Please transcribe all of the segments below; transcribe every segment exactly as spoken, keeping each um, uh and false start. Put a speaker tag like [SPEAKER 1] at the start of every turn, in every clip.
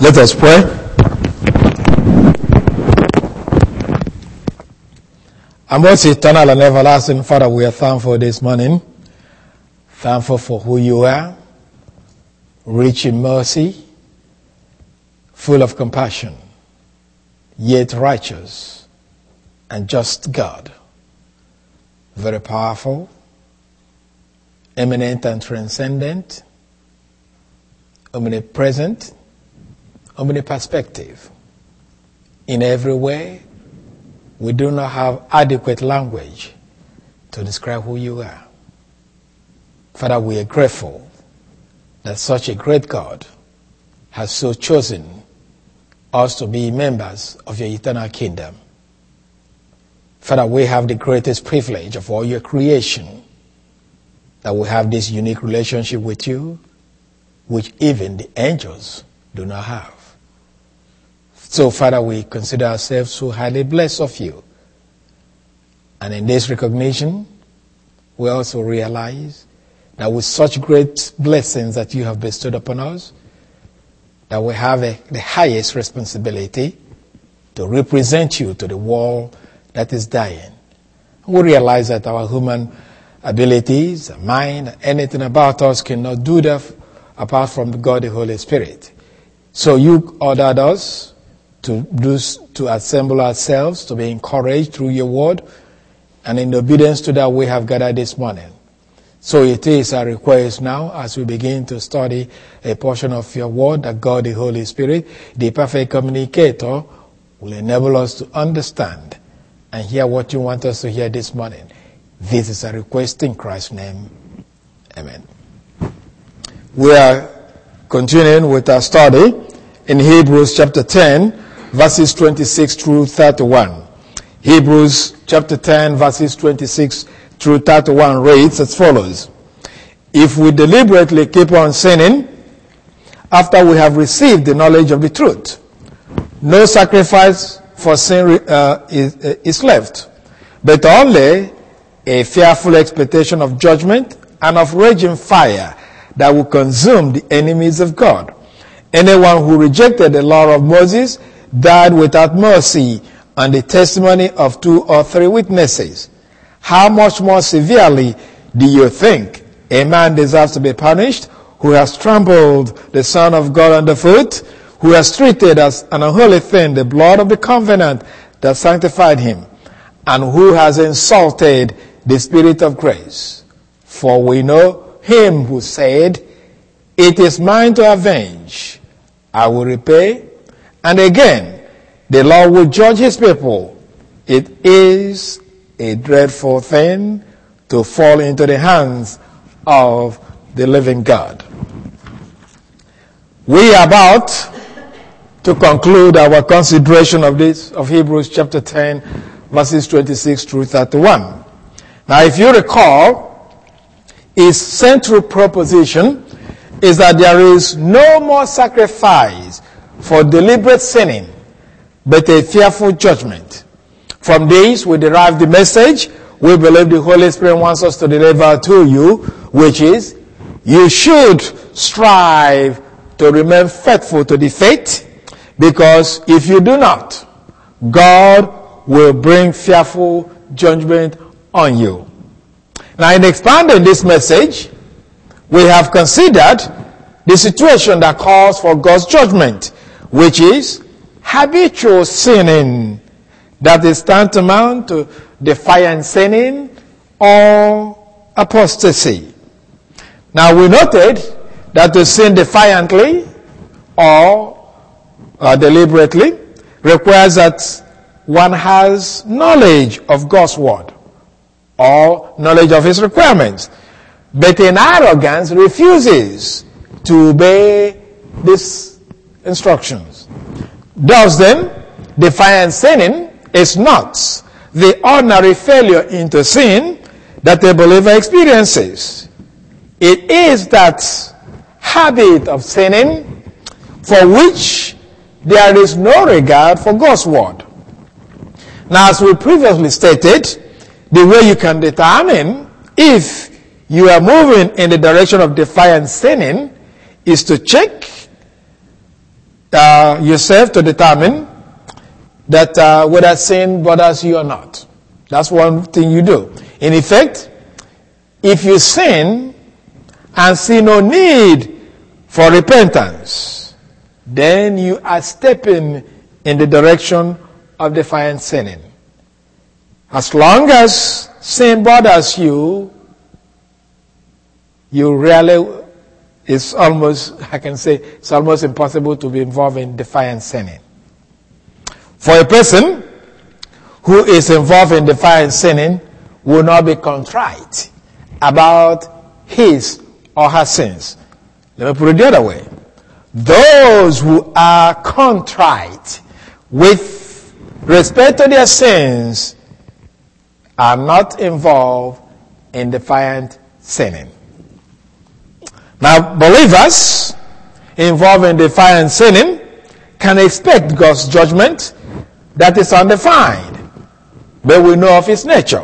[SPEAKER 1] Let us pray. Our most eternal and everlasting Father, we are thankful this morning. Thankful for who you are, rich in mercy, full of compassion, yet righteous and just God. Very powerful, eminent and transcendent, omnipresent, omniperspective. In every way, we do not have adequate language to describe who you are. Father, we are grateful that such a great God has so chosen us to be members of your eternal kingdom. Father, we have the greatest privilege of all your creation, that we have this unique relationship with you, which even the angels do not have. So, Father, we consider ourselves so highly blessed of you. And in this recognition, we also realize that with such great blessings that you have bestowed upon us, that we have a, the highest responsibility to represent you to the world that is dying. We realize that our human abilities, mind, anything about us cannot do that apart from God the Holy Spirit. So you ordered us to do, to assemble ourselves, to be encouraged through your word, and in obedience to that we have gathered this morning. So it is our request now, as we begin to study a portion of your word, that God the Holy Spirit, the perfect communicator, will enable us to understand and hear what you want us to hear this morning. This is a request in Christ's name. Amen. We are continuing with our study in Hebrews chapter ten, verses twenty-six through thirty-one. Hebrews chapter ten, verses twenty-six through thirty-one reads as follows. If we deliberately keep on sinning after we have received the knowledge of the truth, no sacrifice for sin uh, is, uh, is left, but only a fearful expectation of judgment and of raging fire that will consume the enemies of God. Anyone who rejected the law of Moses died without mercy on the testimony of two or three witnesses. How much more severely do you think a man deserves to be punished who has trampled the Son of God underfoot, who has treated as an unholy thing the blood of the covenant that sanctified him, and who has insulted the Spirit of grace? For we know him who said, "It is mine to avenge, I will repay." And again, the Lord will judge his people. It is a dreadful thing to fall into the hands of the living God. We are about to conclude our consideration of this, of Hebrews chapter ten, verses twenty-six through thirty-one. Now, if you recall, his central proposition is that there is no more sacrifice for deliberate sinning, but a fearful judgment. From this, we derive the message we believe the Holy Spirit wants us to deliver to you, which is, you should strive to remain faithful to the faith, because if you do not, God will bring fearful judgment on you. Now, in expanding this message, we have considered the situation that calls for God's judgment, which is habitual sinning, that is tantamount to defiant sinning or apostasy. Now, we noted that to sin defiantly or uh, deliberately requires that one has knowledge of God's word or knowledge of his requirements. But in arrogance refuses to obey these instructions. Thus then, defiant sinning is not the ordinary failure into sin that a believer experiences. It is that habit of sinning for which there is no regard for God's word. Now, as we previously stated, the way you can determine if you are moving in the direction of defiant sinning is to check uh, yourself to determine that uh, whether sin bothers you or not. That's one thing you do. In effect, if you sin and see no need for repentance, then you are stepping in the direction of defiant sinning. As long as sin bothers you, you really, it's almost, I can say, it's almost impossible to be involved in defiant sinning. For a person who is involved in defiant sinning will not be contrite about his or her sins. Let me put it the other way. Those who are contrite with respect to their sins are not involved in defiant sinning. Now, believers involved in defiant sinning can expect God's judgment that is undefined, but we know of its nature.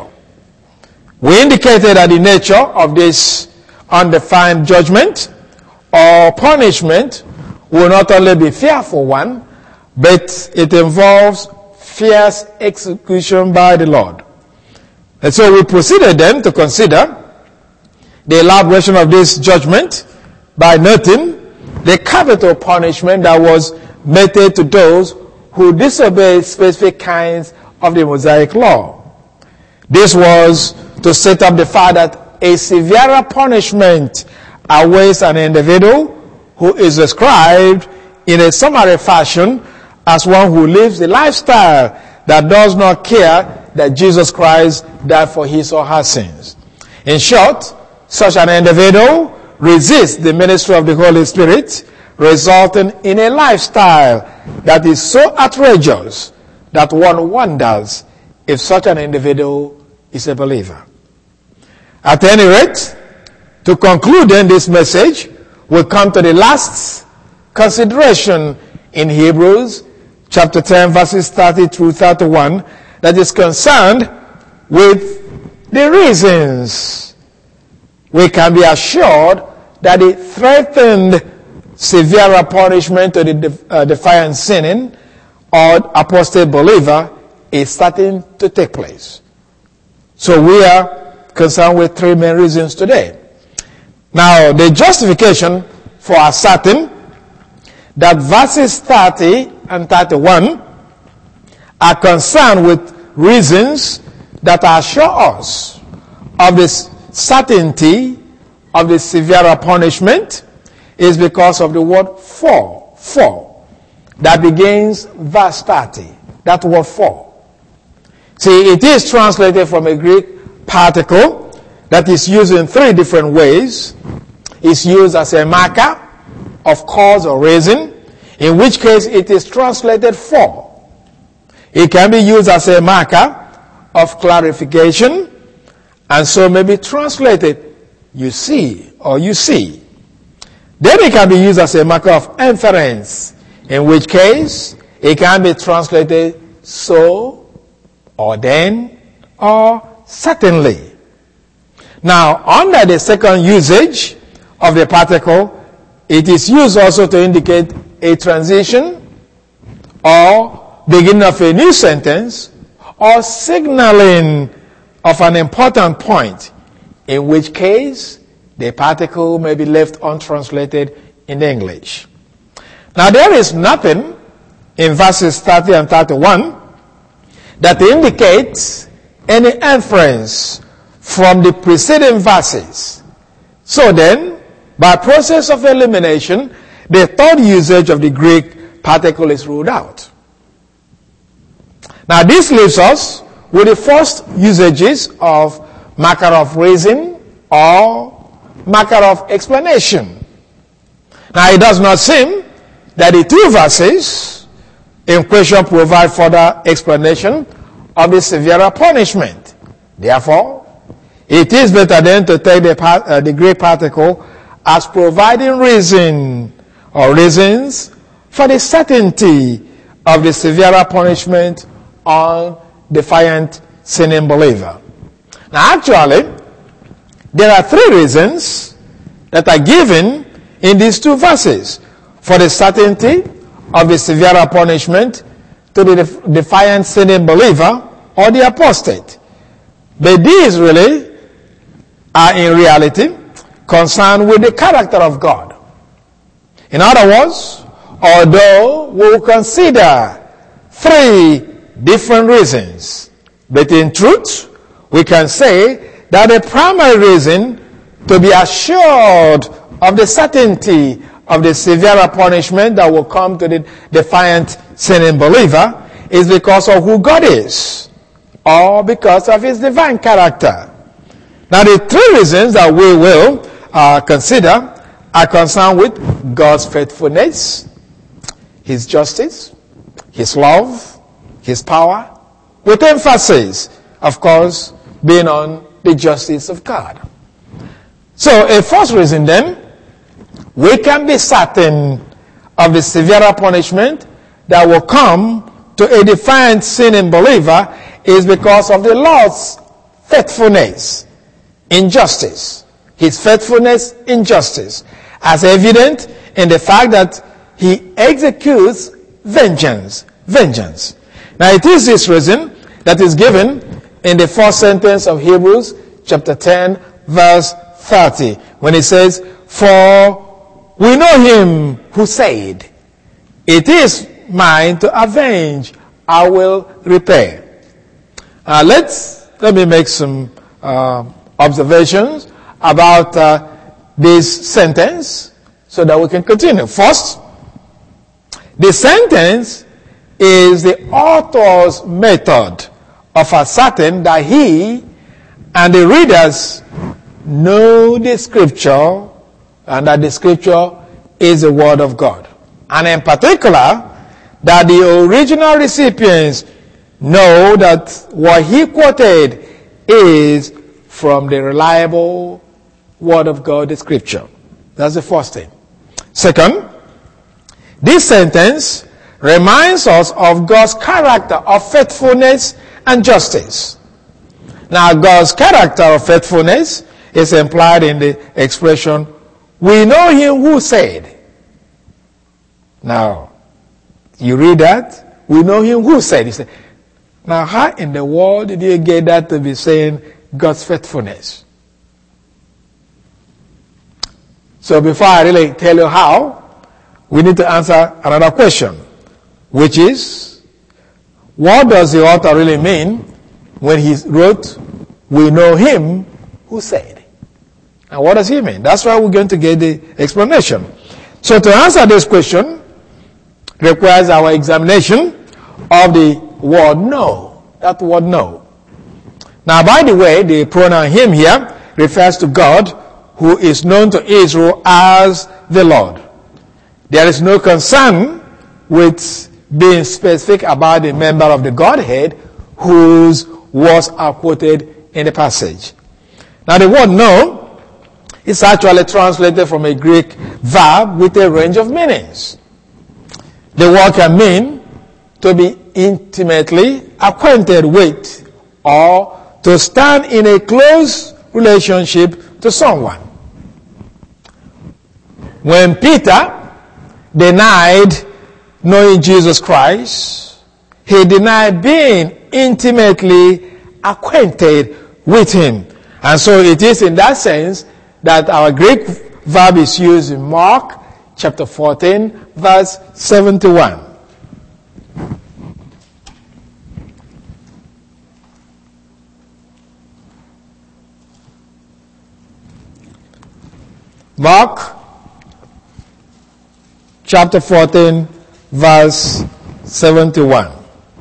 [SPEAKER 1] We indicated that the nature of this undefined judgment or punishment will not only be fearful one, but it involves fierce execution by the Lord. And so we proceeded then to consider the elaboration of this judgment by noting the capital punishment that was meted to those who disobeyed specific kinds of the Mosaic law. This was to set up the fact that a severer punishment awaits an individual who is described in a summary fashion as one who lives a lifestyle that does not care that Jesus Christ died for his or her sins. In short, such an individual resists the ministry of the Holy Spirit, resulting in a lifestyle that is so outrageous that one wonders if such an individual is a believer. At any rate, to conclude then this message, we'll come to the last consideration in Hebrews chapter ten verses thirty through thirty-one that is concerned with the reasons we can be assured that the threatened severer punishment to the uh, defiant sinning or apostate believer is starting to take place. So we are concerned with three main reasons today. Now, the justification for asserting that verses thirty and thirty-one are concerned with reasons that assure us of the certainty of the severer punishment is because of the word for, for, that begins verse thirty. That word for. See, it is translated from a Greek particle that is used in three different ways. It's used as a marker of cause or reason, in which case it is translated for. It can be used as a marker of clarification, and so may be translated you see or you see. Then it can be used as a marker of inference, in which case it can be translated so, or then, or certainly. Now, under the second usage of the particle, it is used also to indicate a transition or beginning of a new sentence or signaling of an important point, in which case the particle may be left untranslated in English. Now, there is nothing in verses thirty and thirty-one that indicates any inference from the preceding verses. So then, by process of elimination, the third usage of the Greek particle is ruled out. Now, this leaves us with the first usages of marker of reason or marker of explanation. Now, it does not seem that the two verses in question provide further explanation of the severer punishment. Therefore, it is better then to take the, part, uh, the Greek particle as providing reason or reasons for the certainty of the severer punishment on defiant sinning believer. Now, actually, there are three reasons that are given in these two verses for the certainty of the severer punishment to the defiant sinning believer or the apostate. But these really are in reality concerned with the character of God. In other words, although we will consider three different reasons, but in truth, we can say that the primary reason to be assured of the certainty of the severer punishment that will come to the defiant sinning believer is because of who God is, or because of his divine character. Now, the three reasons that we will uh, consider are concerned with God's faithfulness, his justice, his love, his power, with emphasis, of course, being on the justice of God. So, a first reason then, we can be certain of the severer punishment that will come to a defiant sinning believer is because of the Lord's faithfulness in justice. His faithfulness in justice, as evident in the fact that he executes vengeance. Vengeance. Now it is this reason that is given in the first sentence of Hebrews chapter ten verse thirty, when it says, "For we know him who said, it is mine to avenge, I will repay." Uh, let's, let me make some uh, observations about uh, this sentence so that we can continue. First, the sentence is the author's method of ascertaining that he and the readers know the scripture and that the scripture is the word of God. And in particular, that the original recipients know that what he quoted is from the reliable word of God, the scripture. That's the first thing. Second, this sentence reminds us of God's character of faithfulness and justice. Now, God's character of faithfulness is implied in the expression, "We know him who said." Now, you read that, "We know him who said." You say, now how in the world did you get that to be saying God's faithfulness? So before I really tell you how, we need to answer another question, which is, what does the author really mean when he wrote, "We know him who said"? And what does he mean? That's why we're going to get the explanation. So to answer this question requires our examination of the word "know." That word "know." Now, by the way, the pronoun "him" here refers to God, who is known to Israel as the Lord. There is no concern with being specific about the member of the Godhead whose words are quoted in the passage. Now, the word "know" is actually translated from a Greek verb with a range of meanings. The word can mean to be intimately acquainted with, or to stand in a close relationship to someone. When Peter denied knowing Jesus Christ, he denied being intimately acquainted with him. And so it is in that sense that our Greek verb is used in Mark chapter fourteen, verse seventy-one. Mark chapter fourteen, verse seventy-one.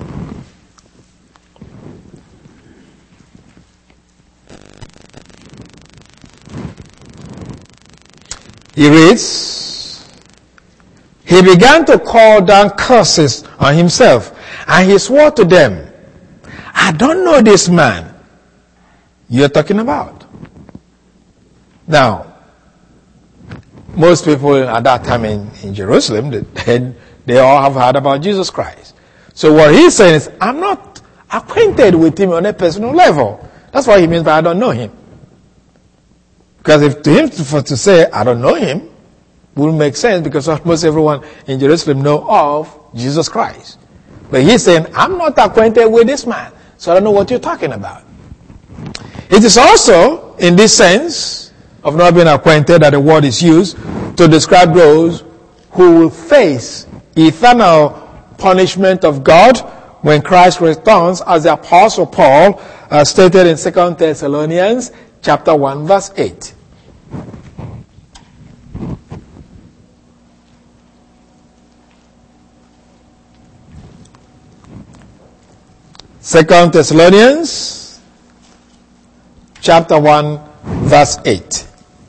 [SPEAKER 1] He reads, "He began to call down curses on himself, and he swore to them, 'I don't know this man you're talking about.'" Now, most people at that time in, in Jerusalem, they, they all have heard about Jesus Christ. So what he's saying is, I'm not acquainted with him on a personal level. That's what he means by "I don't know him." Because if to him for to say, "I don't know him," Wouldn't make sense because almost everyone in Jerusalem know of Jesus Christ. But he's saying, I'm not acquainted with this man, so I don't know what you're talking about. It is also in this sense of not being acquainted that the word is used to describe those who will face eternal punishment of God when Christ returns, as the Apostle Paul uh, stated in Second Thessalonians chapter one verse eight. Second Thessalonians chapter one verse eight.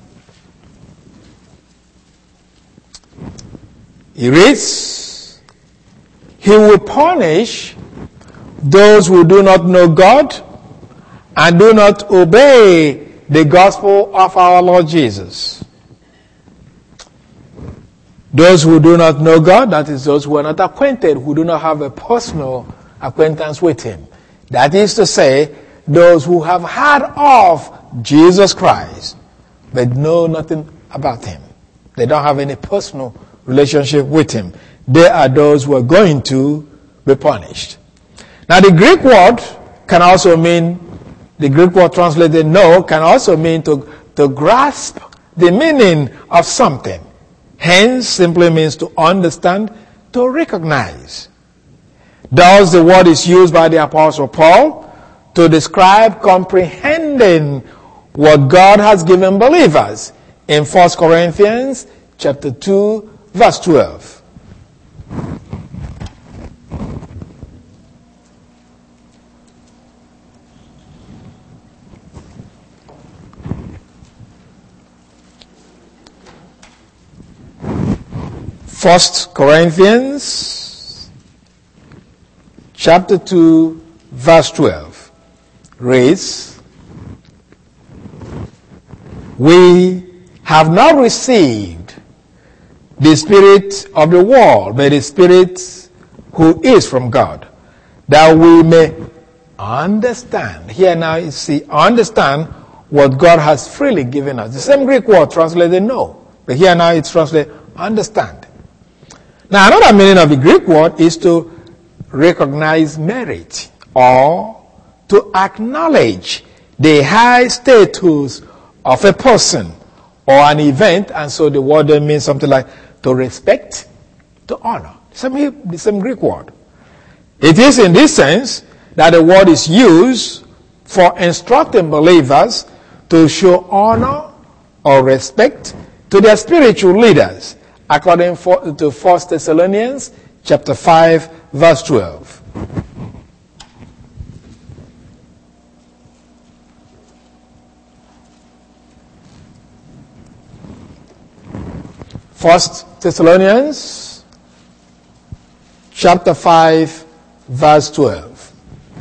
[SPEAKER 1] He reads, He will punish those who do not know God and do not obey the gospel of our Lord Jesus. Those who do not know God, that is those who are not acquainted, who do not have a personal acquaintance with Him. That is to say, those who have heard of Jesus Christ, but know nothing about Him. They don't have any personal relationship with Him. They are those who are going to be punished. Now the Greek word can also mean, the Greek word translated know, can also mean to, to grasp the meaning of something. Hence, simply means to understand, to recognize. Thus, the word is used by the Apostle Paul to describe comprehending what God has given believers in First Corinthians chapter two, verse twelve. First Corinthians chapter two, verse twelve reads, We have not received the Spirit of the world, but the Spirit who is from God, that we may understand. Here now you see, understand what God has freely given us. The same Greek word translated know, but here now it's translated understand. Now another meaning of the Greek word is to recognize merit or to acknowledge the high status of a person or an event, and so the word then means something like to respect, to honor. Same, the same Greek word. It is in this sense that the word is used for instructing believers to show honor or respect to their spiritual leaders, according to First Thessalonians chapter five, verse twelve. First Thessalonians chapter five, verse twelve.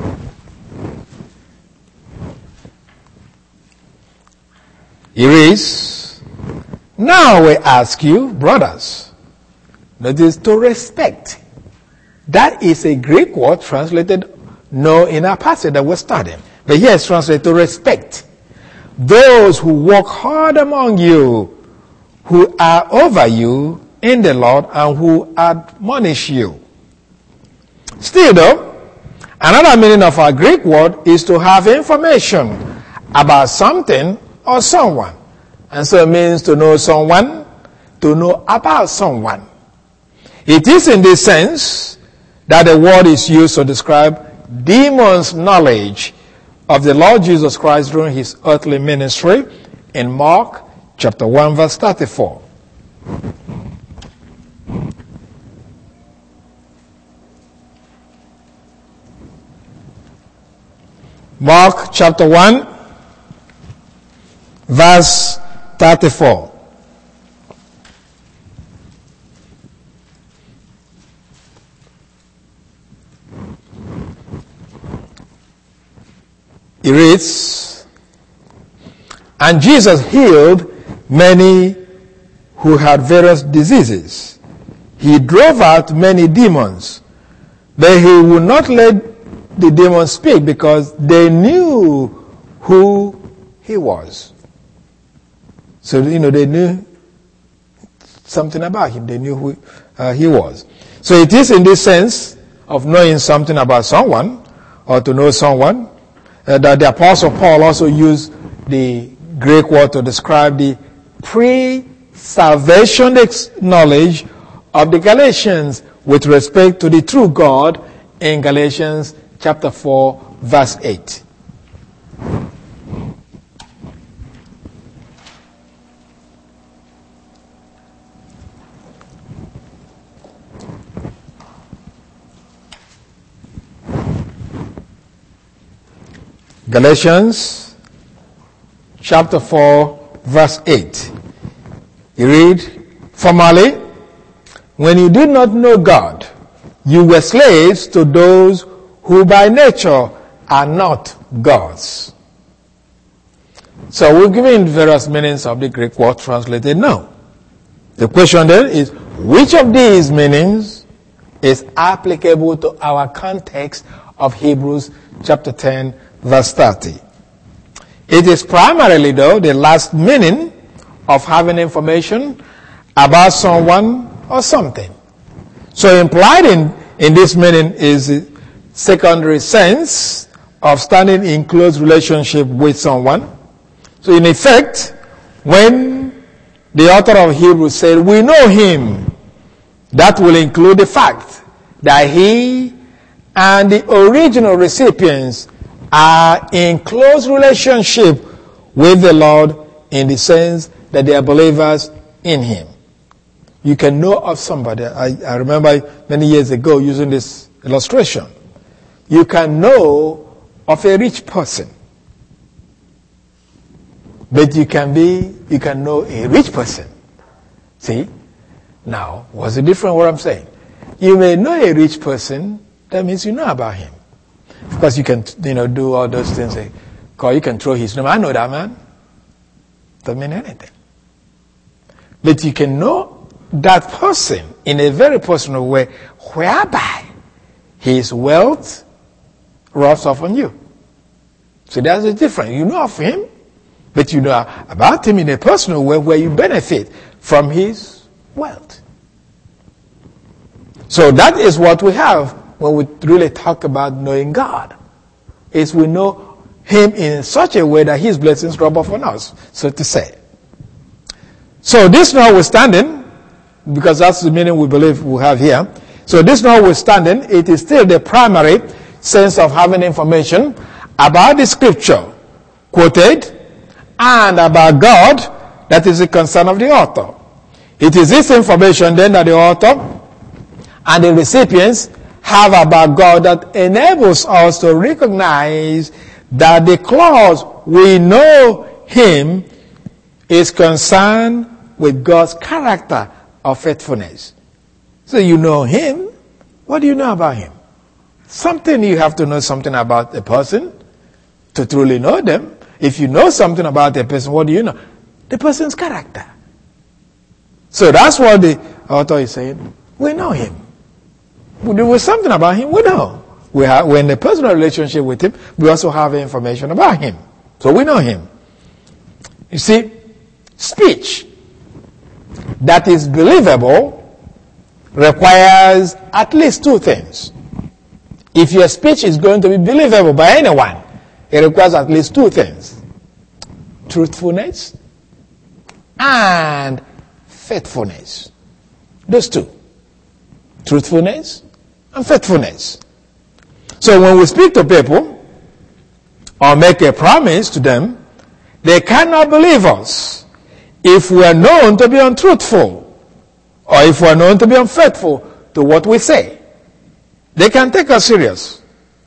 [SPEAKER 1] Here is, now we ask you, brothers, that is to respect. That is a Greek word translated know in our passage that we're studying. But here it's translated to respect. Those who work hard among you, who are over you in the Lord and who admonish you. Still though, another meaning of our Greek word is to have information about something or someone. And so it means to know someone, to know about someone. It is in this sense that the word is used to describe Demon's knowledge of the Lord Jesus Christ during his earthly ministry in Mark chapter one, verse thirty-four. Mark chapter one, verse thirty-four. It reads, and Jesus healed many who had various diseases. He drove out many demons, but he would not let the demons speak because they knew who he was. So, you know, they knew something about him. They knew who uh, he was. So it is in this sense of knowing something about someone, or to know someone, uh, that the Apostle Paul also used the Greek word to describe the pre-salvation knowledge of the Galatians with respect to the true God in Galatians chapter four, verse eight. Galatians chapter four, verse eight. You read, "Formerly, when you did not know God, you were slaves to those who by nature are not gods." So we've given various meanings of the Greek word translated now. The question then is, which of these meanings is applicable to our context of Hebrews chapter ten, verse thirty? It is primarily, though, the last meaning of having information about someone or something. So implied in, in this meaning is the secondary sense of standing in close relationship with someone. So in effect, when the author of Hebrews said, "We know him," that will include the fact that he and the original recipients are in close relationship with the Lord in the sense that they are believers in him. You can know of somebody. I, I remember many years ago using this illustration. You can know of a rich person, but you can be, you can know a rich person. See? Now, what's the difference what I'm saying? You may know a rich person, that means you know about him. Of course, you can, you know, do all those things. Like, you can throw his name. I know that man. Doesn't mean anything. But you can know that person in a very personal way, whereby his wealth rubs off on you. So that's the difference. You know of him, but you know about him in a personal way where you benefit from his wealth. So that is what we have when we really talk about knowing God, is we know him in such a way that his blessings rub off on us, so to say. So this notwithstanding, because that's the meaning we believe we have here, so this notwithstanding, it is still the primary sense of having information about the scripture quoted and about God that is the concern of the author. It is this information then that the author and the recipients have about God that enables us to recognize that the clause "we know him" is concerned with God's character of faithfulness. So you know him. What do you know about him? Something, you have to know something about a person to truly know them. If you know something about a person, what do you know? The person's character. So that's what the author is saying. We know him. There was something about him we know. We have, we're in a personal relationship with him. We also have information about him. So we know him. You see, speech that is believable requires at least two things. If your speech is going to be believable by anyone, it requires at least two things: truthfulness and faithfulness. Those two. Truthfulness and faithfulness. So when we speak to people or make a promise to them, they cannot believe us if we are known to be untruthful or if we are known to be unfaithful to what we say. They can take us serious.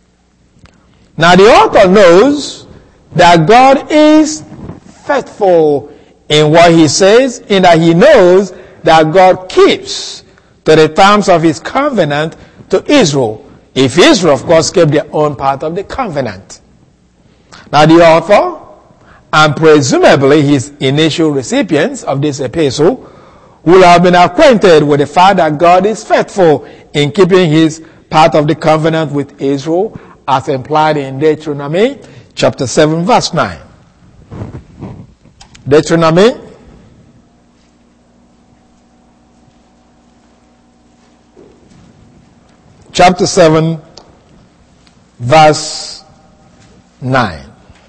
[SPEAKER 1] Now the author knows that God is faithful in what he says, in that he knows that God keeps to the terms of his covenant to Israel, if Israel, of course, kept their own part of the covenant. Now the author, and presumably his initial recipients of this epistle, will have been acquainted with the fact that God is faithful in keeping his part of the covenant with Israel, as implied in Deuteronomy chapter seven, verse nine. Deuteronomy chapter seven, verse nine.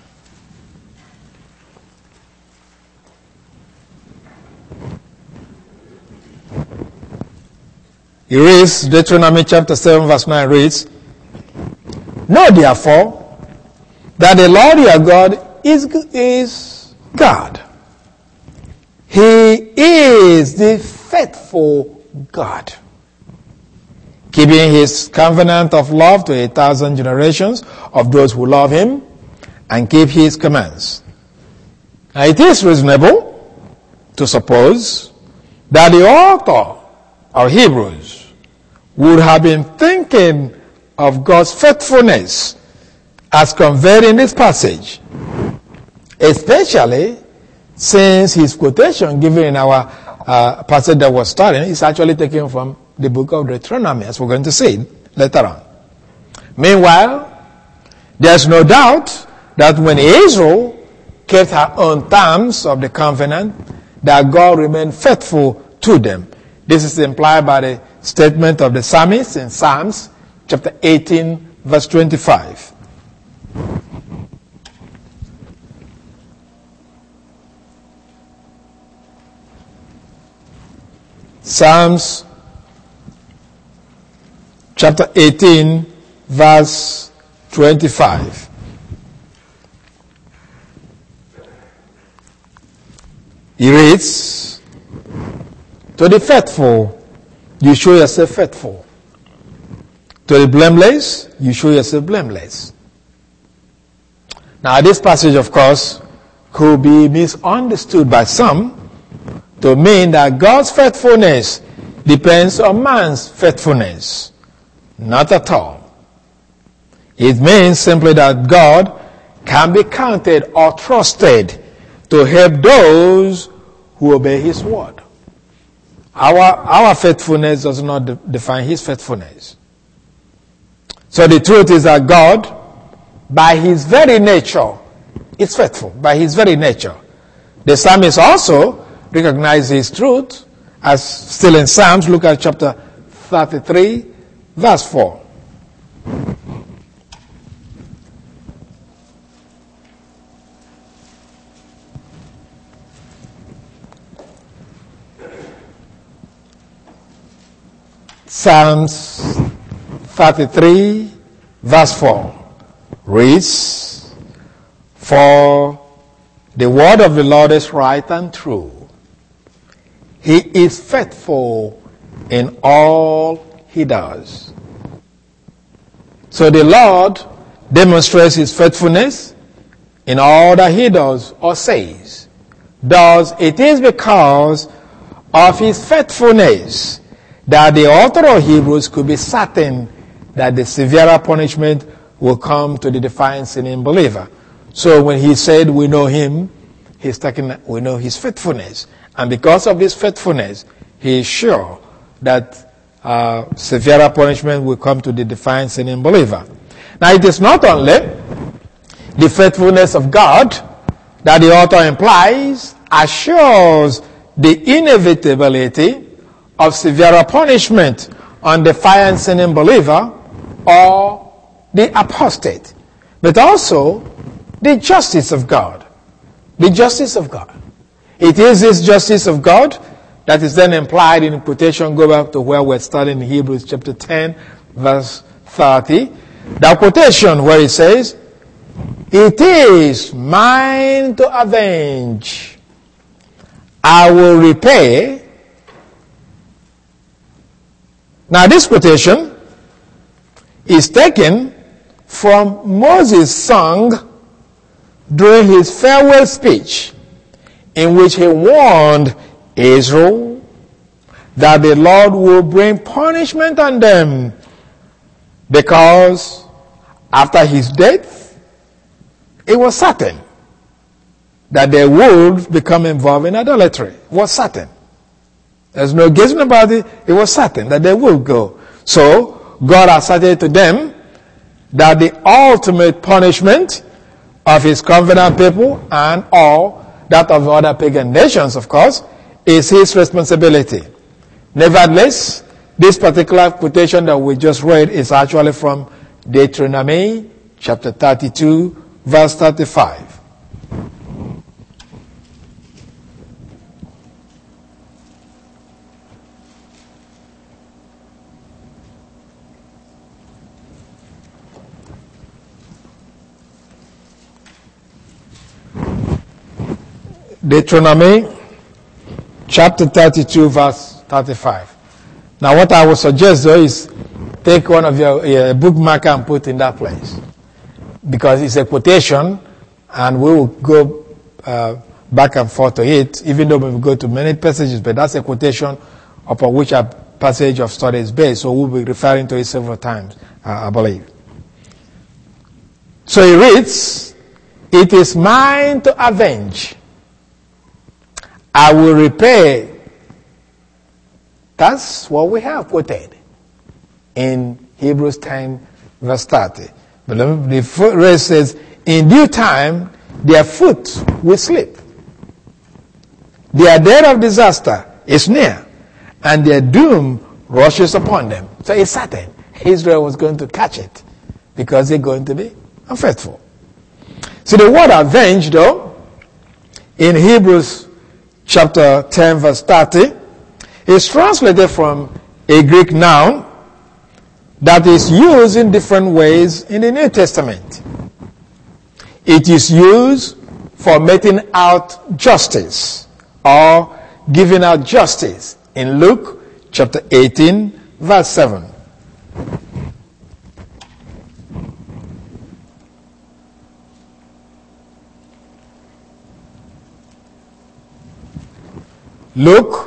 [SPEAKER 1] He reads, Deuteronomy chapter seven, verse nine reads, Know therefore that the Lord your God is, is God. He is the faithful God, keeping his covenant of love to a thousand generations of those who love him and keep his commands. Now it is reasonable to suppose that the author of Hebrews would have been thinking of God's faithfulness as conveyed in this passage, especially since his quotation given in our uh, passage that was studying is actually taken from the book of Deuteronomy, as we're going to see later on. Meanwhile, there's no doubt that when Israel kept her own terms of the covenant, that God remained faithful to them. This is implied by the statement of the psalmist in Psalms chapter eighteen, verse twenty-five. Psalms chapter eighteen, verse twenty-five. He reads, To the faithful, you show yourself faithful. To the blameless, you show yourself blameless. Now, this passage, of course, could be misunderstood by some to mean that God's faithfulness depends on man's faithfulness. Not at all. It means simply that God can be counted or trusted to help those who obey his word. Our, our faithfulness does not de- define his faithfulness. So the truth is that God, by his very nature, is faithful. By his very nature. The psalmist also recognizes truth, as still in Psalms, look at chapter thirty-three, verse four. Psalms thirty-three, verse four reads, For the word of the Lord is right and true. He is faithful in all he does. So the Lord demonstrates his faithfulness in all that he does or says. Thus, it is because of his faithfulness that the author of Hebrews could be certain that the severer punishment will come to the defying sinning believer. So when he said we know him, he's talking, we know his faithfulness. And because of this faithfulness, he is sure that uh, severer punishment will come to the defying sinning believer. Now it is not only the faithfulness of God that the author implies assures the inevitability of severer punishment on the defiant sinning believer or the apostate, but also the justice of God. The justice of God. It is this justice of God that is then implied in quotation. Go back to where we're studying in Hebrews chapter ten, verse thirty. That quotation where it says, It is mine to avenge. I will repay. Now this quotation is taken from Moses' song during his farewell speech, in which he warned Israel that the Lord will bring punishment on them because after his death, it was certain that they would become involved in idolatry. It was certain. There's no guessing about it. It was certain that they would go. So, God asserted to them that the ultimate punishment of his covenant people and all that of other pagan nations, of course, is his responsibility. Nevertheless, This particular quotation that we just read is actually from Deuteronomy chapter thirty-two, verse thirty-five. Deuteronomy chapter thirty-two, verse thirty-five. Now what I would suggest though is take one of your uh, bookmarker and put in that place. Because it's a quotation and we will go uh, back and forth to it, even though we will go to many passages, but that's a quotation upon which our passage of study is based, so we'll be referring to it several times, uh, I believe. So it reads, "It is mine to avenge. I will repay." That's what we have quoted in Hebrews ten, verse thirty. But the verse says, "In due time, their foot will slip. Their day of disaster is near, and their doom rushes upon them." So it's certain Israel was going to catch it because they're going to be unfaithful. So the word avenge, though, in Hebrews chapter ten, verse thirty, is translated from a Greek noun that is used in different ways in the New Testament. It is used for meting out justice or giving out justice in Luke chapter eighteen, verse seven. Luke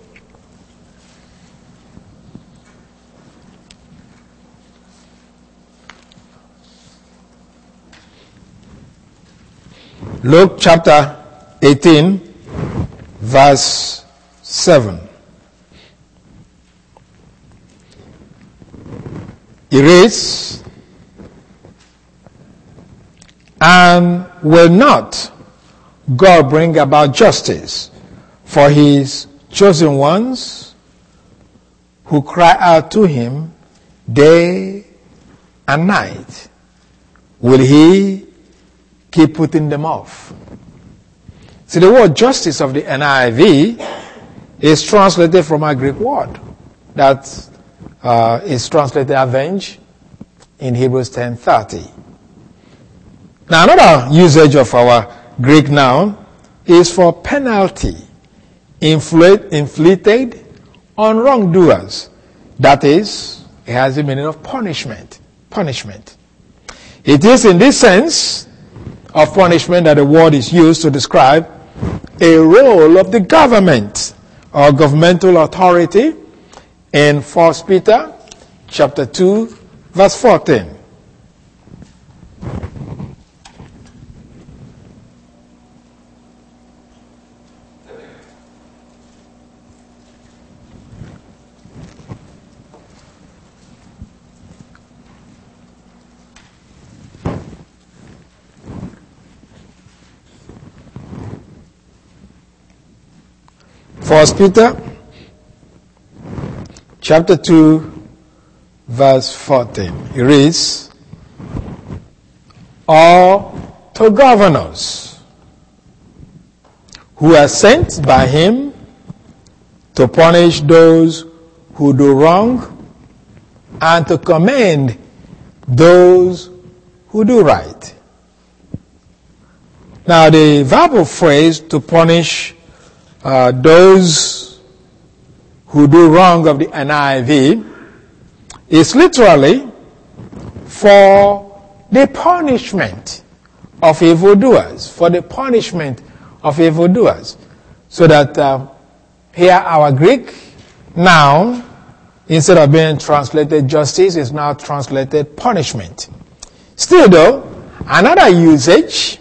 [SPEAKER 1] Luke chapter eighteen, verse seven. It reads, "And will not God bring about justice for his chosen ones who cry out to him day and night? Will he keep putting them off?" See, the word justice of the N I V is translated from a Greek word that uh, is translated avenge in Hebrews ten thirty. Now, another usage of our Greek noun is for penalty inflict, inflicted on wrongdoers. That is, it has the meaning of punishment. Punishment. It is in this sense of punishment that the word is used to describe a role of the government or governmental authority in First Peter chapter two, verse fourteen. First Peter chapter two, verse fourteen. It reads, "Or to governors who are sent by him to punish those who do wrong and to commend those who do right." Now the verbal phrase "to punish Uh, those who do wrong" of the N I V is literally for the punishment of evildoers, for the punishment of evildoers. So that uh, here our Greek noun, instead of being translated justice, is now translated punishment. Still though, another usage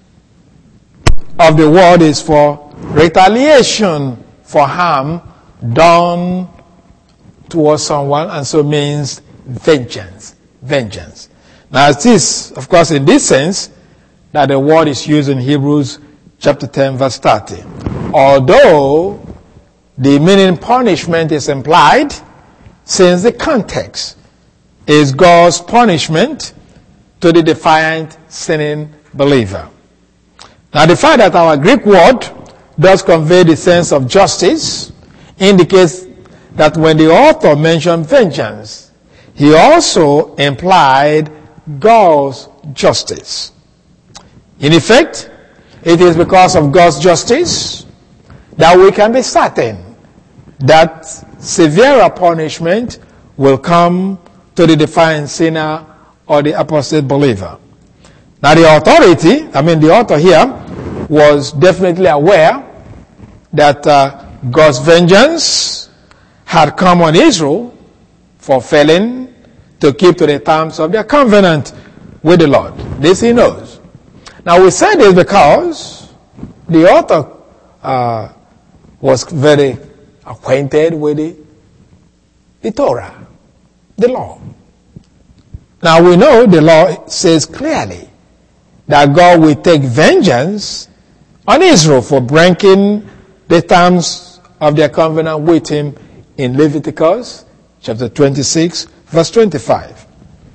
[SPEAKER 1] of the word is for retaliation for harm done towards someone, and so means vengeance. Vengeance. Now it is, of course, in this sense that the word is used in Hebrews chapter ten, verse thirty. Although the meaning punishment is implied since the context is God's punishment to the defiant, sinning believer. Now, the fact that our Greek word does convey the sense of justice indicates that when the author mentioned vengeance, he also implied God's justice. In effect, it is because of God's justice that we can be certain that severer punishment will come to the defiant sinner or the apostate believer. Now, the authority, I mean the author here, was definitely aware that uh, God's vengeance had come on Israel for failing to keep to the terms of their covenant with the Lord. This he knows. Now, we say this because the author uh, was very acquainted with the, the Torah, the law. Now, we know the law says clearly that God will take vengeance on Israel for breaking the terms of their covenant with him in Leviticus chapter twenty-six, verse twenty-five.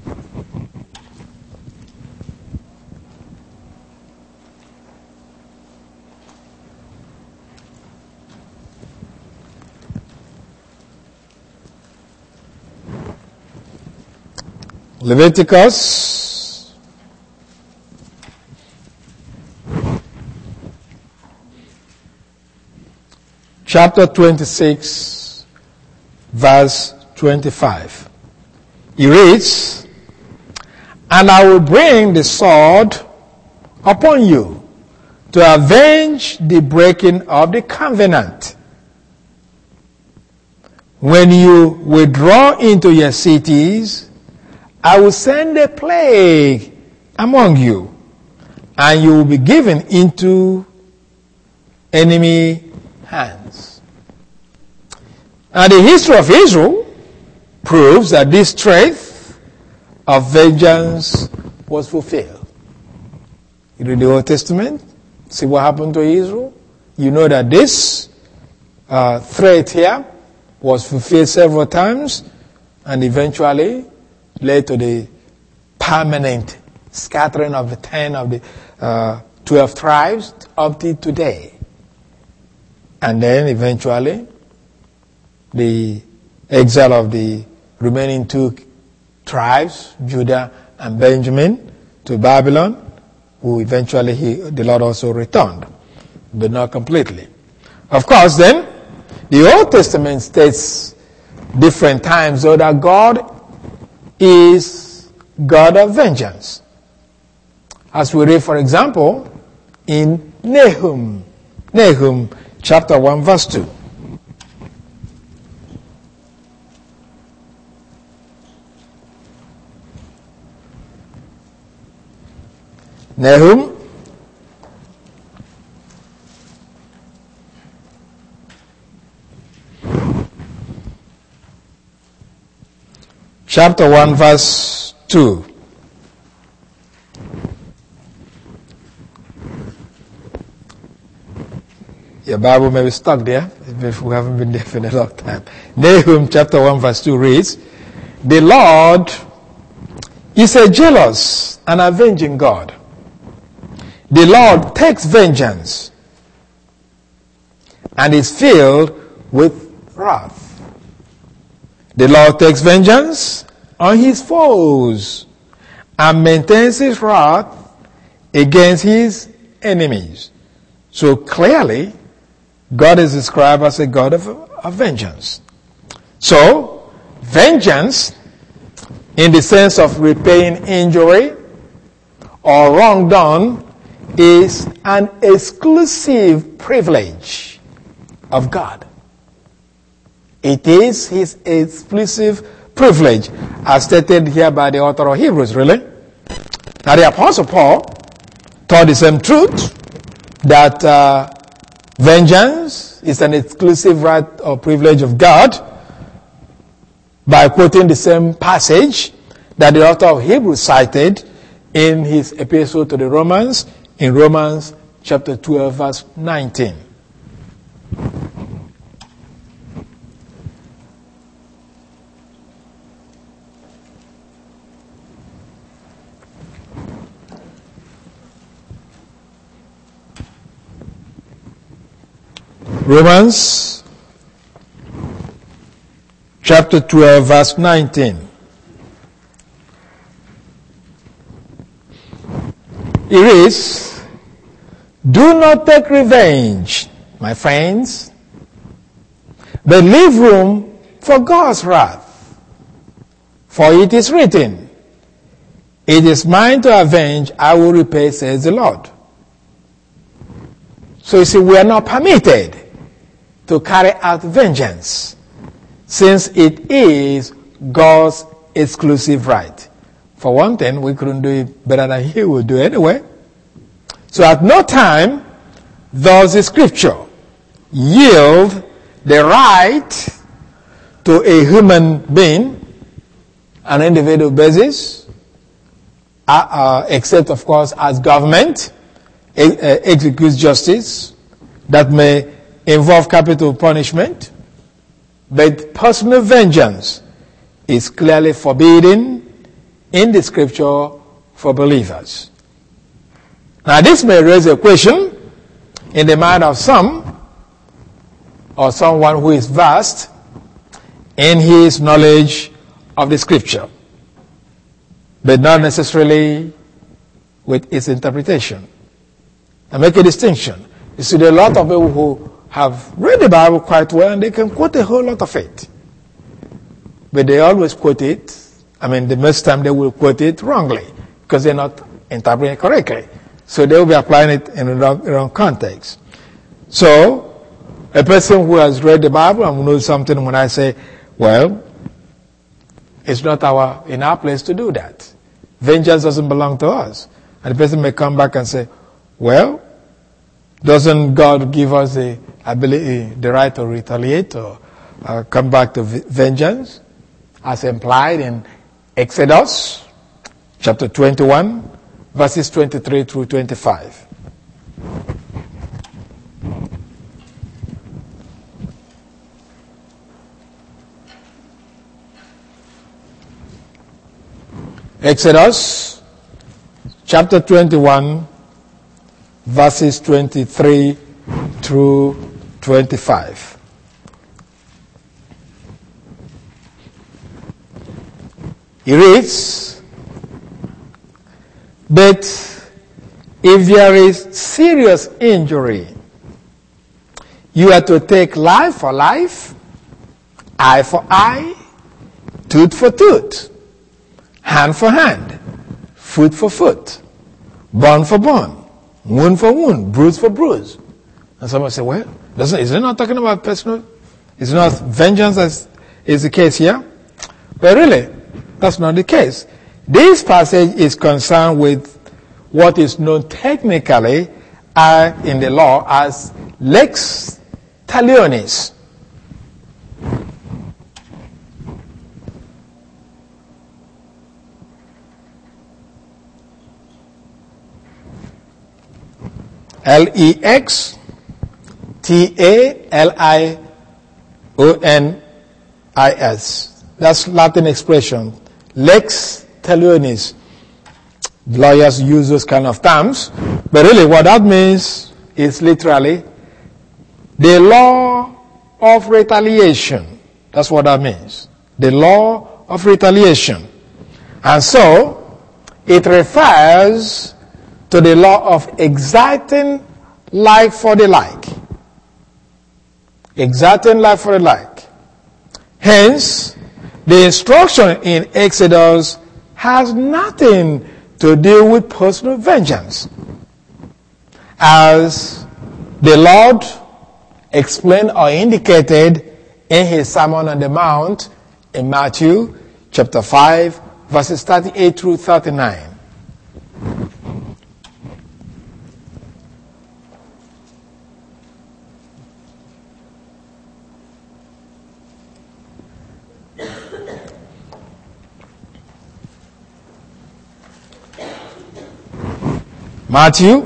[SPEAKER 1] Leviticus chapter twenty-six, verse twenty-five. He reads, "And I will bring the sword upon you to avenge the breaking of the covenant. When you withdraw into your cities, I will send a plague among you, and you will be given into enemy hands." Now, the history of Israel proves that this trait of vengeance was fulfilled. You read the Old Testament, see what happened to Israel. You know that this uh, threat here was fulfilled several times, and eventually led to the permanent scattering of the ten of the uh, twelve tribes up to today. And then eventually the exile of the remaining two tribes, Judah and Benjamin, to Babylon, who eventually he, the Lord also returned, but not completely. Of course, then, the Old Testament states different times, though, that God is God of vengeance. As we read, for example, in Nahum, Nahum chapter one, verse two. Nahum chapter one, verse two. Your Bible may be stuck there if we haven't been there for a long time. Nahum chapter one, verse two reads, "The Lord is a jealous and avenging God. The Lord takes vengeance and is filled with wrath. The Lord takes vengeance on his foes and maintains his wrath against his enemies." So clearly, God is described as a God of, of vengeance. So, vengeance, in the sense of repaying injury or wrong done, is an exclusive privilege of God. It is his exclusive privilege, as stated here by the author of Hebrews, really. Now, the Apostle Paul taught the same truth, that uh, vengeance is an exclusive right or privilege of God, by quoting the same passage that the author of Hebrews cited in his epistle to the Romans, in Romans chapter twelve, verse nineteen. Romans chapter twelve, verse nineteen. It reads, "Do not take revenge, my friends, but leave room for God's wrath. For it is written, 'It is mine to avenge, I will repay,' says the Lord." So you see, we are not permitted to carry out vengeance, since it is God's exclusive right. For one thing, we couldn't do it better than He would do anyway. So at no time does the Scripture yield the right to a human being, an individual basis, uh, uh, except of course as government e- uh, executes justice that may involve capital punishment, but personal vengeance is clearly forbidden in the Scripture for believers. Now this may raise a question in the mind of some, or someone who is vast in his knowledge of the Scripture, but not necessarily with its interpretation. I make a distinction. You see, there are a lot of people who have read the Bible quite well and they can quote a whole lot of it. But they always quote it, I mean, the most time they will quote it wrongly because they're not interpreting it correctly. So they will be applying it in the wrong, wrong context. So, a person who has read the Bible and knows something, when I say, well, it's not our in our place to do that. Vengeance doesn't belong to us. And the person may come back and say, well, doesn't God give us the ability, the right to retaliate or uh, come back to v- vengeance, as implied in Exodus chapter twenty-one, verses twenty-three through twenty-five. Exodus chapter twenty-one, verses twenty-three through twenty-five. He reads, "But if there is serious injury, you are to take life for life, eye for eye, tooth for tooth, hand for hand, foot for foot, bone for bone, wound for wound, bruise for bruise." And someone say, well, doesn't, is it not talking about personal? Is it not vengeance as is the case here? But really, that's not the case. This passage is concerned with what is known technically uh, in the law as lex talionis. L E X T A L I O N I S. That's Latin expression. Lex talionis. Lawyers use those kind of terms. But really what that means is literally the law of retaliation. That's what that means. The law of retaliation. And so, it refers to the law of exacting like for the like. Exacting like for the like. Hence, the instruction in Exodus has nothing to do with personal vengeance. As the Lord explained or indicated in his Sermon on the Mount in Matthew chapter five, verses thirty-eight through thirty-nine. Matthew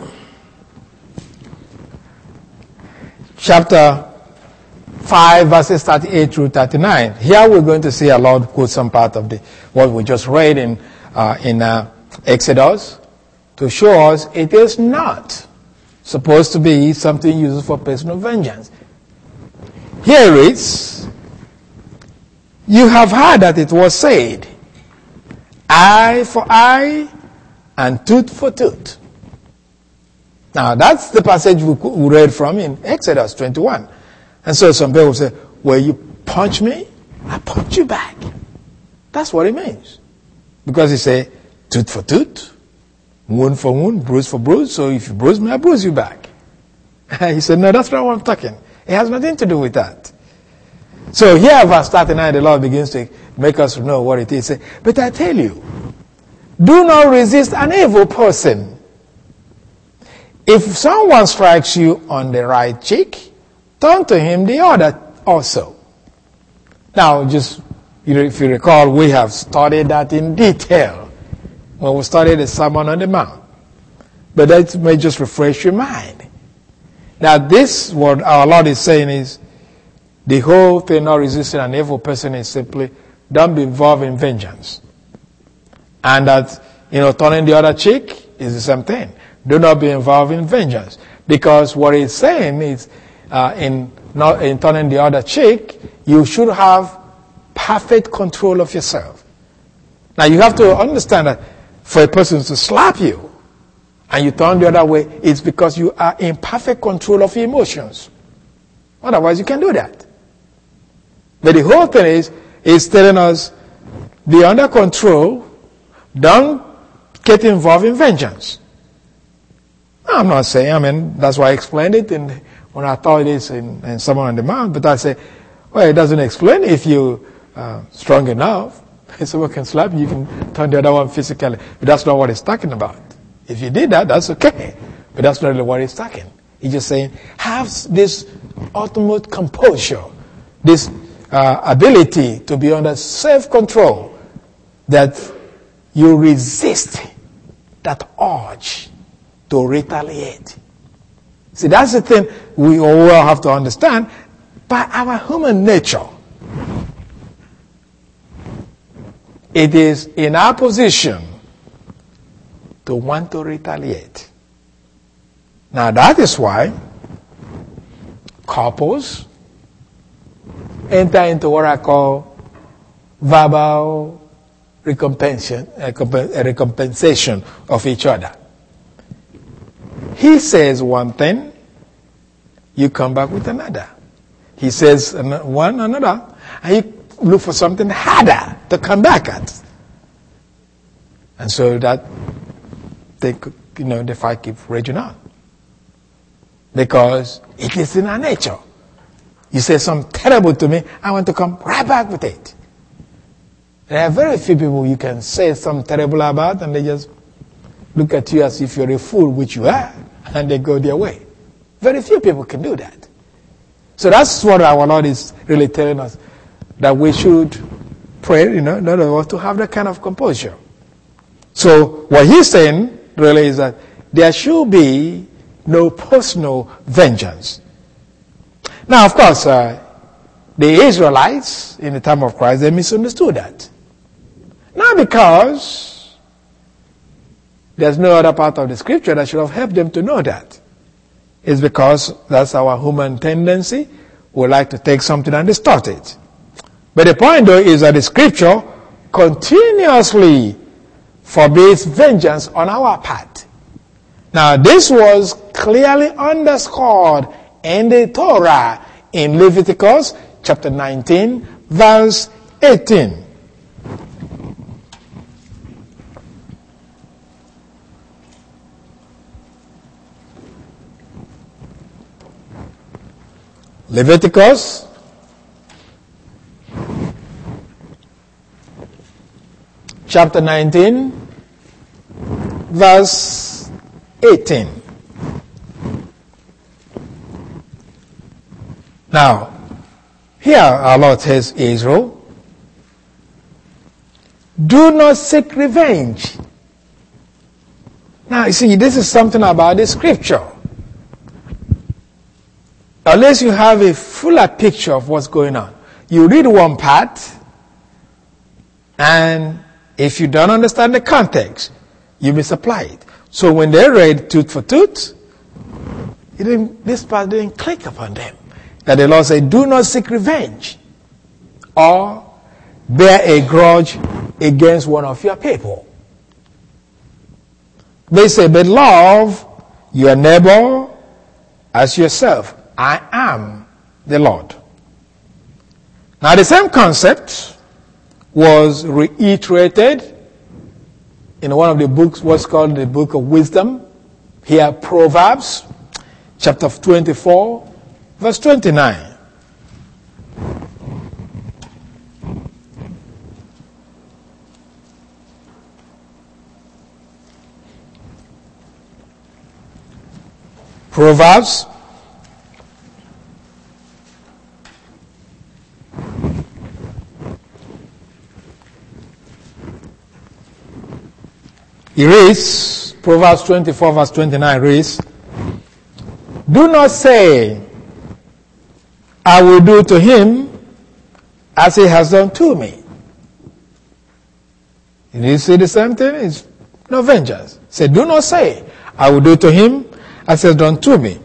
[SPEAKER 1] chapter five, verses thirty-eight through thirty-nine. Here we're going to see a Lord quote some part of the what we just read in uh, in uh, Exodus to show us it is not supposed to be something used for personal vengeance. Here it is. You have heard that it was said, eye for eye and tooth for tooth. Now, that's the passage we read from in Exodus twenty-one. And so some people say, well, you punch me, I punch you back. That's what it means. Because he say, tooth for tooth, wound for wound, bruise for bruise. So if you bruise me, I bruise you back. He said, no, that's not what I'm talking. It has nothing to do with that. So here, verse thirty-nine, the Lord begins to make us know what it is. But I tell you, do not resist an evil person. If someone strikes you on the right cheek, turn to him the other also. Now, just, you know, if you recall, we have studied that in detail when we studied the Sermon on the Mount. But that may just refresh your mind. Now, this, what our Lord is saying is, the whole thing, not resisting an evil person, is simply, don't be involved in vengeance. And that, you know, turning the other cheek is the same thing. Do not be involved in vengeance. Because what he's saying is, uh, in, not, in turning the other cheek, you should have perfect control of yourself. Now, you have to understand that for a person to slap you, and you turn the other way, it's because you are in perfect control of your emotions. Otherwise, you can't do that. But the whole thing is, is telling us, be under control, don't get involved in vengeance. I'm not saying, I mean, that's why I explained it in, when I taught this in, in Sermon on the Mount, but I say, well, it doesn't explain if you're uh, strong enough. If someone can slap you, you can turn the other one physically. But that's not what it's talking about. If you did that, that's okay. But that's not really what he's talking. He's just saying, have this ultimate composure, this uh, ability to be under self-control, that you resist that urge to retaliate. See, that's the thing we all have to understand. By our human nature, it is in our position to want to retaliate. Now, that is why couples enter into what I call verbal recompensation, recompensation of each other. He says one thing, you come back with another. He says one another, and you look for something harder to come back at. And so that they, you know, the fight keeps raging on. Because it is in our nature. You say something terrible to me, I want to come right back with it. There are very few people you can say something terrible about, and they just look at you as if you're a fool, which you are, and they go their way. Very few people can do that. So that's what our Lord is really telling us, that we should pray, you know, in order for us to have that kind of composure. So what he's saying really is that there should be no personal vengeance. Now, of course, uh, the Israelites in the time of Christ, they misunderstood that. Not because there's no other part of the scripture that should have helped them to know that. It's because that's our human tendency. We like to take something and distort it. But the point, though, is that the scripture continuously forbids vengeance on our part. Now, this was clearly underscored in the Torah in Leviticus chapter nineteen, verse eighteen. Leviticus chapter nineteen, verse eighteen. Now, here our Lord says, Israel, do not seek revenge. Now, you see, this is something about the scripture. Unless you have a fuller picture of what's going on. You read one part, and if you don't understand the context, you misapply it. So when they read tooth for tooth, it didn't, this part didn't click upon them. that the Lord said, do not seek revenge or bear a grudge against one of your people. They say, but love your neighbor as yourself. I am the Lord. Now the same concept was reiterated in one of the books, what's called the Book of Wisdom. Here, Proverbs, chapter twenty-four, verse twenty-nine. Proverbs It reads, Proverbs twenty-four verse twenty-nine reads, do not say, I will do to him as he has done to me. Did you see the same thing? It's no vengeance. Say, do not say, I will do to him as he has done to me.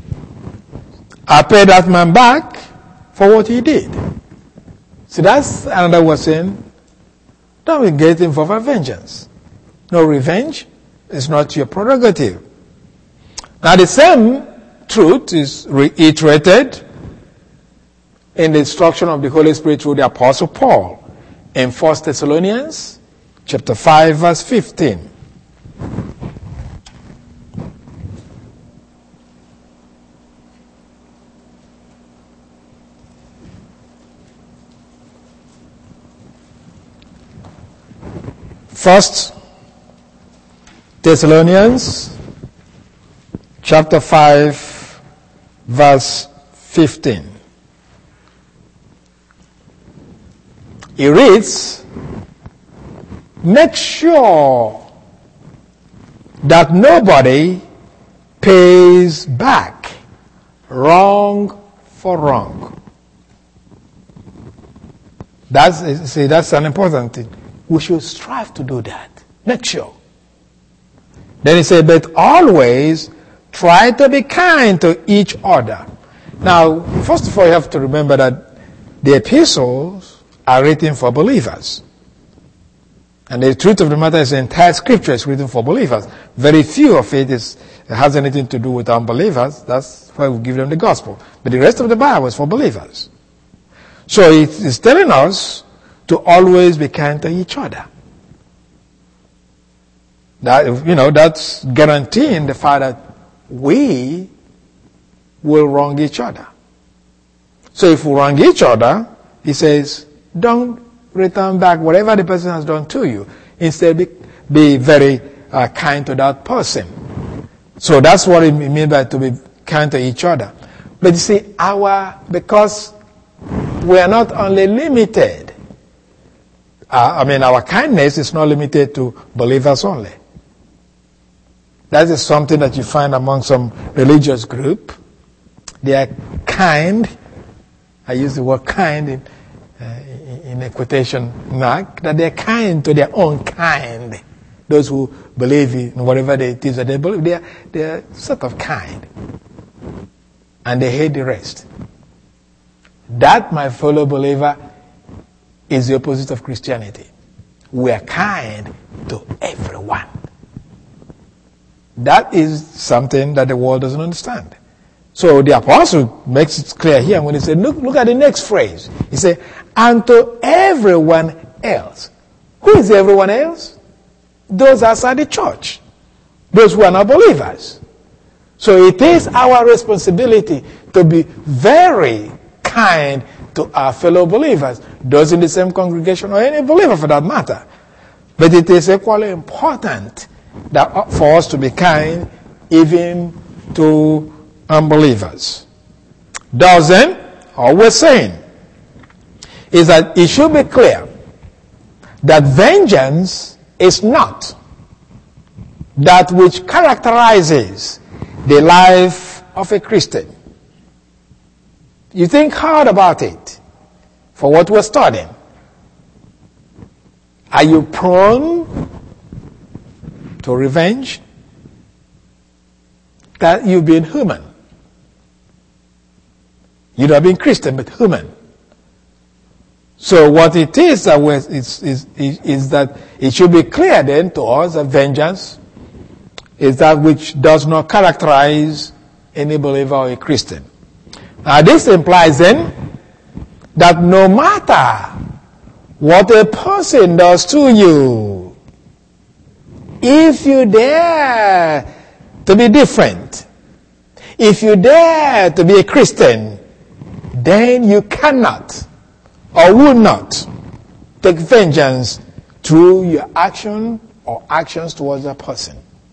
[SPEAKER 1] I pay that man back for what he did. So that's another way of saying, don't get involved in vengeance. No revenge is not your prerogative. Now the same truth is reiterated in the instruction of the Holy Spirit through the Apostle Paul in First Thessalonians chapter five verse fifteen. First Thessalonians chapter five verse fifteen. It reads, make sure that nobody pays back wrong for wrong. That's, see, that's an important thing. We should strive to do that. Make sure. Then he said, but always try to be kind to each other. Now, first of all, you have to remember that the epistles are written for believers. And the truth of the matter is the entire scripture is written for believers. Very few of it is, has anything to do with unbelievers. That's why we give them the gospel. But the rest of the Bible is for believers. So it is telling us to always be kind to each other. That, you know, that's guaranteeing the fact that we will wrong each other. So if we wrong each other, he says, don't return back whatever the person has done to you. Instead, be, be very uh, kind to that person. So that's what it means by to be kind to each other. But you see, our, because we are not only limited, uh, I mean, our kindness is not limited to believers only. That is something that you find among some religious group. They are kind. I use the word kind in, uh, in a quotation mark, that they are kind to their own kind. Those who believe in whatever it is that they believe, they are, they are sort of kind. And they hate the rest. That, my fellow believer, is the opposite of Christianity. We are kind to everyone. That is something that the world doesn't understand. So the apostle makes it clear here when he said, look, look at the next phrase. He said, and to everyone else. Who is everyone else? Those outside the church. Those who are not believers. So it is our responsibility to be very kind to our fellow believers. Those in the same congregation or any believer for that matter. But it is equally important that for us to be kind even to unbelievers. Doesn't, all we're saying is that it should be clear that vengeance is not that which characterizes the life of a Christian. You think hard about it for what we're studying. Are you prone to revenge? That you've been human. You'd have been Christian, but human. So what it is, uh, is, is, is, is that it should be clear then to us that vengeance is that which does not characterize any believer or a Christian. Now this implies then that no matter what a person does to you, if you dare to be different, if you dare to be a Christian, then you cannot or will not take vengeance through your action or actions towards that person.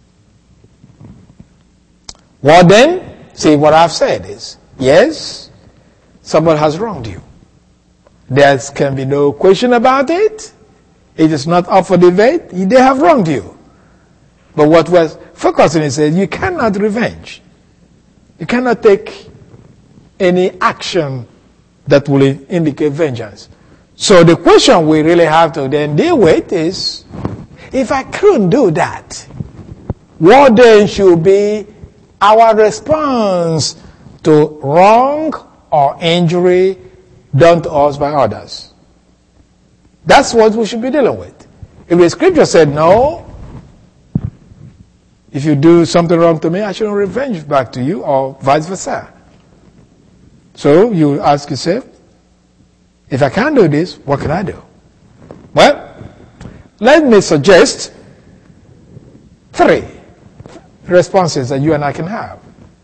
[SPEAKER 1] What then? See, what I've said is, yes, someone has wronged you. There can be no question about it. It is not up for debate. They have wronged you. But what we're focusing is that you cannot revenge. You cannot take any action that will indicate vengeance. So the question we really have to then deal with is, if I couldn't do that, what then should be our response to wrong or injury done to us by others? That's what we should be dealing with. If the scripture said, no, if you do something wrong to me, I shouldn't revenge back to you, or vice versa. So you ask yourself, if I can't do this, what can I do? Well, let me suggest three responses that you and I can have.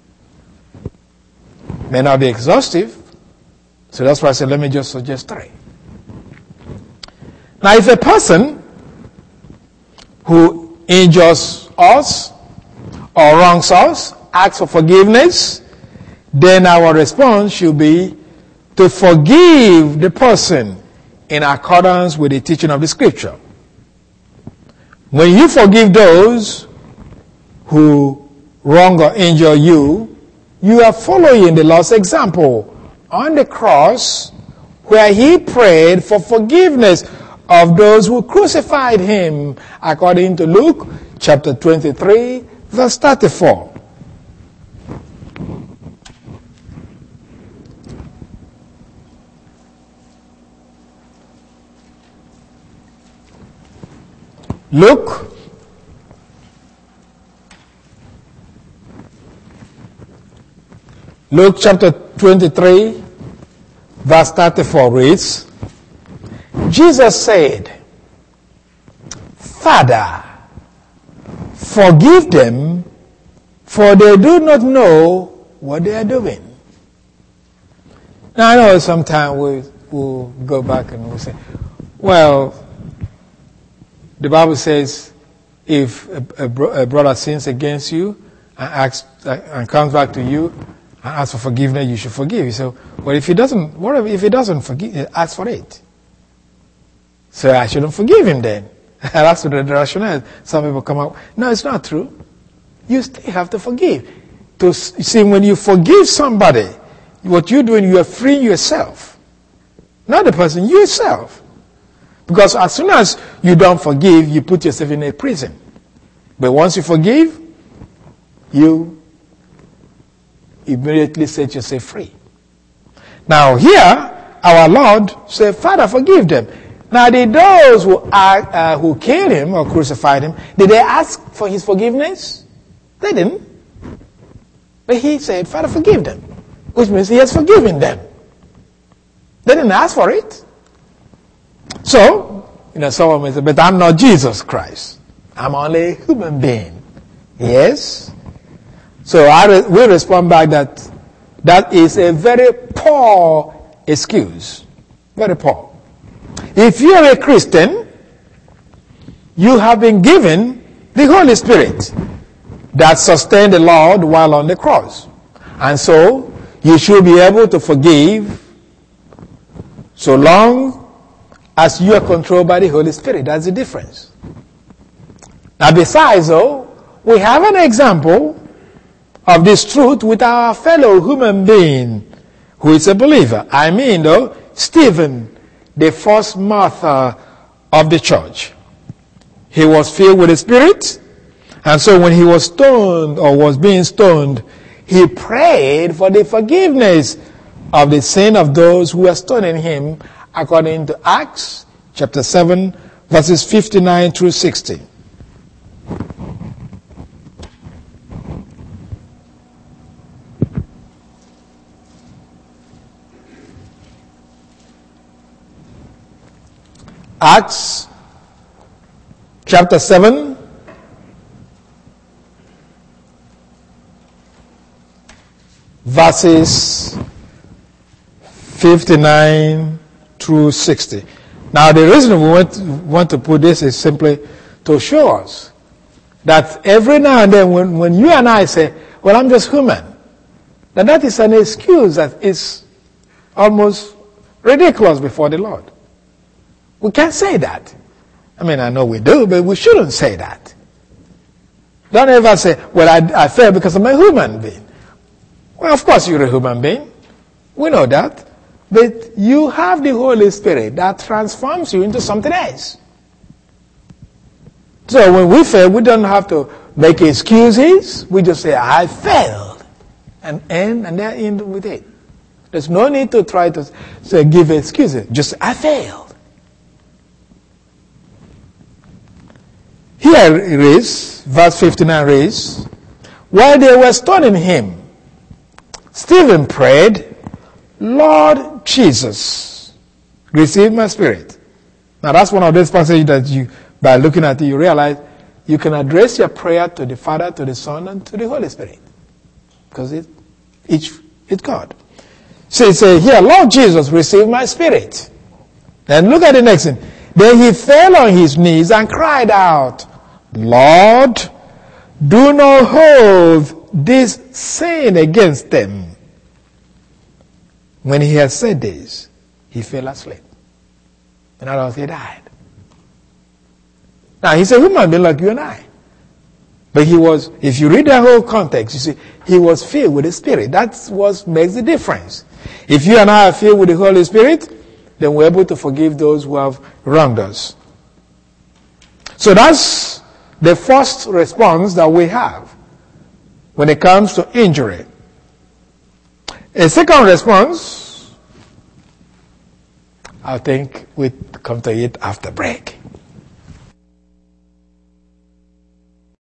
[SPEAKER 1] May not be exhaustive, so that's why I said let me just suggest three. Now, if a person who injures us or wrongs us asks for forgiveness, then our response should be to forgive the person in accordance with the teaching of the scripture. When you forgive those who wrong or injure you, you are following the Lord's example on the cross, where he prayed for forgiveness of those who crucified him, according to Luke chapter twenty-three, verse thirty-four. Luke Luke chapter twenty-three, verse thirty-four reads, Jesus said, Father, forgive them, for they do not know what they are doing. Now I know sometimes we will go back and we'll say, well, the Bible says if a, a, a brother sins against you and, asks, and comes back to you and asks for forgiveness, you should forgive. So, well, if he doesn't, what if he doesn't forgive, ask for it? So I shouldn't forgive him then. That's what the rationale. Some people come out. No, it's not true. You still have to forgive. To you see, when you forgive somebody, what you're doing, you are freeing yourself, not the person, yourself. Because as soon as you don't forgive, you put yourself in a prison. But once you forgive, you immediately set yourself free. Now here, our Lord said, Father, forgive them. Now did those who, are, uh, who killed him or crucified him, did they ask for his forgiveness? They didn't. But he said, Father, forgive them. Which means he has forgiven them. They didn't ask for it. So, you know, someone may say, but I'm not Jesus Christ. I'm only a human being. Yes? So I re- we respond back that that is a very poor excuse. Very poor. If you are a Christian, you have been given the Holy Spirit that sustained the Lord while on the cross. And so, you should be able to forgive so long as you are controlled by the Holy Spirit. That's the difference. Now besides though, we have an example of this truth with our fellow human being who is a believer. I mean though, Stephen, the first martyr of the church. He was filled with the Spirit, and so when he was stoned or was being stoned, he prayed for the forgiveness of the sin of those who were stoning him, according to Acts chapter seven, verses fifty-nine through sixty. Acts chapter seven, verses fifty-nine through sixty. Now the reason we want, want to put this is simply to show us that every now and then when, when you and I say, well, I'm just human, then that is an excuse that is almost ridiculous before the Lord. We can't say that. I mean, I know we do, but we shouldn't say that. Don't ever say, well, I, I fail because I'm a human being. Well, of course you're a human being. We know that. But you have the Holy Spirit that transforms you into something else. So when we fail, we don't have to make excuses. We just say, I failed. And end, and they're in with it. There's no need to try to say, give excuses. Just say, I failed. Here it is, verse fifty-nine reads, while they were stoning him, Stephen prayed, Lord Jesus, receive my spirit. Now that's one of those passages that you, by looking at it, you realize you can address your prayer to the Father, to the Son, and to the Holy Spirit. Because it, each, it's God. So it says here, Lord Jesus, receive my spirit. Then look at the next thing. Then he fell on his knees and cried out, Lord, do not hold this sin against them. When he had said this, he fell asleep. In other words, he died. Now, he's a human being like you and I. But he was, if you read the whole context, you see, he was filled with the Spirit. That's what makes the difference. If you and I are filled with the Holy Spirit, then we're able to forgive those who have wronged us. So that's the first response that we have when it comes to injury. A second response, I think we come to it after break.